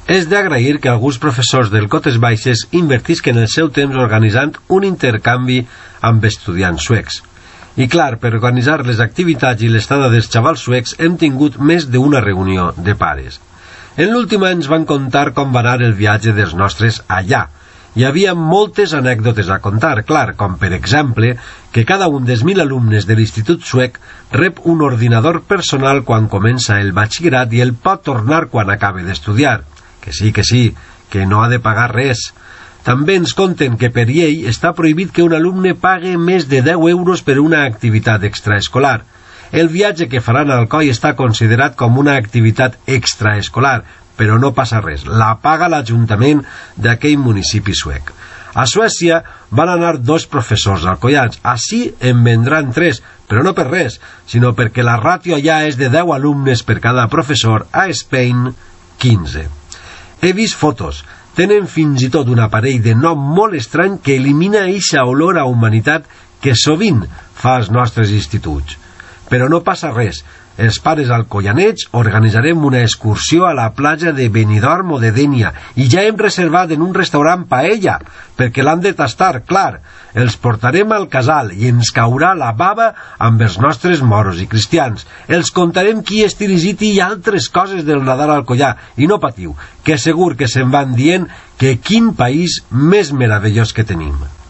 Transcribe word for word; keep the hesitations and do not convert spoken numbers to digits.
És d'agrair que alguns professors del Cotes Baixes invertisquen el seu temps organitzant un intercanvi amb estudiants suecs. I clar, per organitzar les activitats i l'estada dels xavals suecs hem tingut més d'una reunió de pares. En l'últim any ens van contar com va anar el viatge dels nostres allà. Hi havia moltes anècdotes a contar, clar, com per exemple que cada un dels mil alumnes de l'Institut Suec rep un ordinador personal quan comença el batxillerat i el pot tornar quan acabe d'estudiar. Que sí, que sí, que no ha de pagar res. També ens conten que per llei està prohibit que un alumne pague més de deu euros per una activitat extraescolar. El viatge que faran al Coi està considerat com una activitat extraescolar, però no passa res, la paga l'Ajuntament d'aquell municipi suec. A Suècia van anar dos professors alcoians, així en vendran tres, però no per res, sinó perquè la ràtio allà és de deu alumnes per cada professor, a Spain, quinze. He vist fotos, tenen fins i tot un aparell de nom molt estrany que elimina eixa olor a humanitat que sovint fa als nostres instituts. Però no passa res. Els pares alcoianets organitzarem una excursió a la platja de Benidorm o de Dénia i ja hem reservat en un restaurant paella, perquè l'han de tastar, clar. Els portarem al casal i ens caurà la bava amb els nostres moros i cristians. Els contarem qui és dirigit i altres coses del Nadal alcoià. I no patiu, que segur que se'n van dient que quin país més meravellós que tenim.